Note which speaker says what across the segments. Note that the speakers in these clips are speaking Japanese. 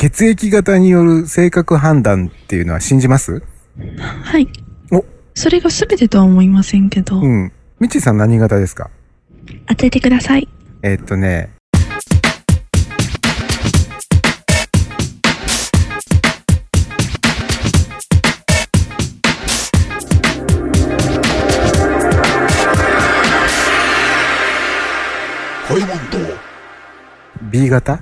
Speaker 1: 血液型による性格判断っていうのは信じます？
Speaker 2: はい。それが全てとは思いませんけど。
Speaker 1: みちさん何型ですか？
Speaker 2: 当ててください。
Speaker 1: B 型？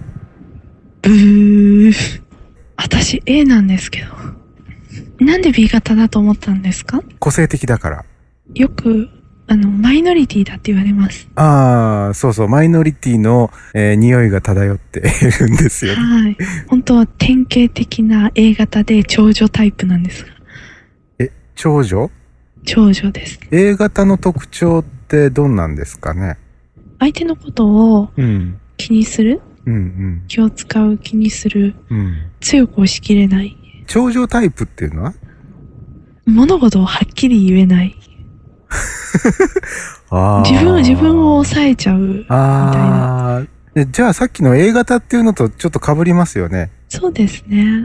Speaker 2: 私 A なんですけど。なんで B 型だと思ったんですか？
Speaker 1: 個性的だから。
Speaker 2: よく、マイノリティだって言われます。
Speaker 1: そうそう、マイノリティの、匂いが漂っているんですよね。
Speaker 2: はい。本当は典型的な A 型で長女タイプなんですが。
Speaker 1: 長女？
Speaker 2: 長女です。
Speaker 1: A 型の特徴ってどんなんですかね？
Speaker 2: 相手のことを気にする、気を使う、気にする、強く押し切れない。
Speaker 1: 長女タイプっていうのは？
Speaker 2: 物事をはっきり言えない。自分を抑えちゃうみたいな。
Speaker 1: じゃあさっきの A 型っていうのとちょっと被りますよね。
Speaker 2: そうですね。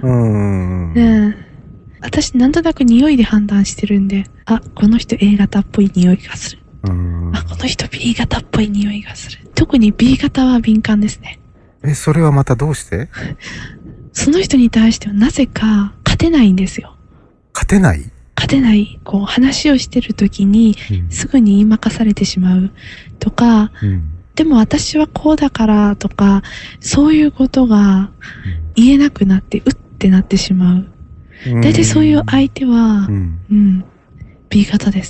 Speaker 2: 私なんとなく匂いで判断してるんで、この人 A 型っぽい匂いがする。この人 B 型っぽい匂いがする。特に B 型は敏感ですね。
Speaker 1: それはまたどうして？
Speaker 2: その人に対してはなぜか勝てないんですよ。
Speaker 1: 勝てない？
Speaker 2: 話をしてる時にすぐに言いまかされてしまうとか、でも私はこうだからとか、そういうことが言えなくなってってなってしまう。だいたいそういう相手は、B 型です。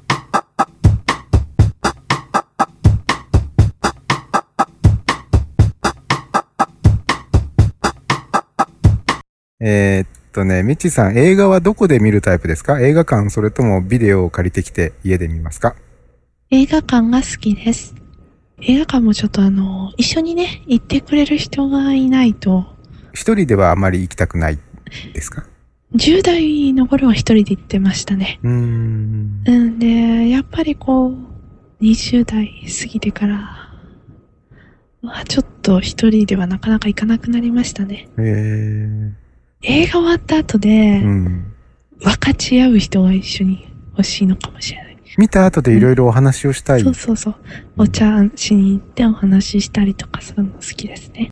Speaker 1: みちさん、映画はどこで見るタイプですか？映画館、それともビデオを借りてきて家で見ますか？
Speaker 2: 映画館が好きです。映画館もちょっと一緒にね、行ってくれる人がいないと。
Speaker 1: 一人ではあまり行きたくないですか
Speaker 2: ？10代の頃は一人で行ってましたね。で、やっぱり20代過ぎてから、ちょっと一人ではなかなか行かなくなりましたね。映画終わった後で、分かち合う人が一緒に欲しいのかもしれない。
Speaker 1: 見た後でいろいろお話をしたい。
Speaker 2: そう。お茶しに行ってお話ししたりとかするの好きですね。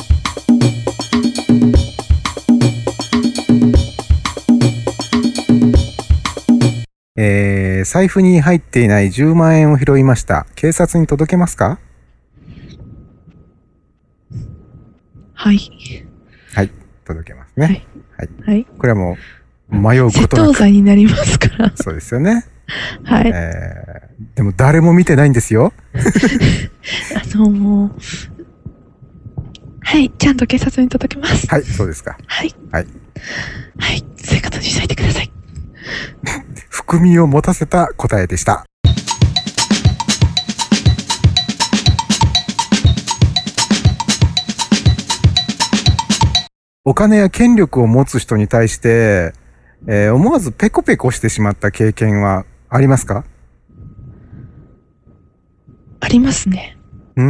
Speaker 1: 財布に入っていない10万円を拾いました。警察に届けますか？
Speaker 2: はい。
Speaker 1: はい、届けますね。
Speaker 2: はい。
Speaker 1: これはもう迷うことなく。
Speaker 2: 窃盗罪になりますから。
Speaker 1: そうですよね。
Speaker 2: はい。
Speaker 1: でも誰も見てないんですよ。
Speaker 2: はい、ちゃんと警察に届けます。
Speaker 1: はい、そうですか。
Speaker 2: はい、そういうことにしといてください。
Speaker 1: 含みを持たせた答えでした。お金や権力を持つ人に対して、思わずペコペコしてしまった経験はありますか？
Speaker 2: ありますね。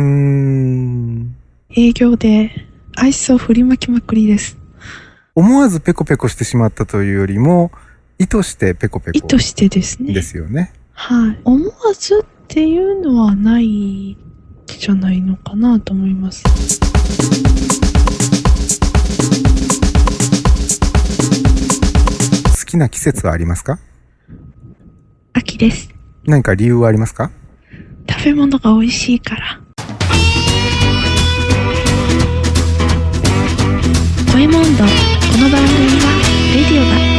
Speaker 2: 営業でアイスを振りまきまくりです。
Speaker 1: 思わずペコペコしてしまったというよりも、意図してペコペコ。
Speaker 2: 意図してですね。
Speaker 1: ですよね。
Speaker 2: はい。思わずっていうのはないじゃないのかなと思います。
Speaker 1: 好きな季節はありますか？
Speaker 2: 秋です。
Speaker 1: 何か理由はありますか？
Speaker 2: 食べ物が美味しいから。声モンド。この番組はレディオが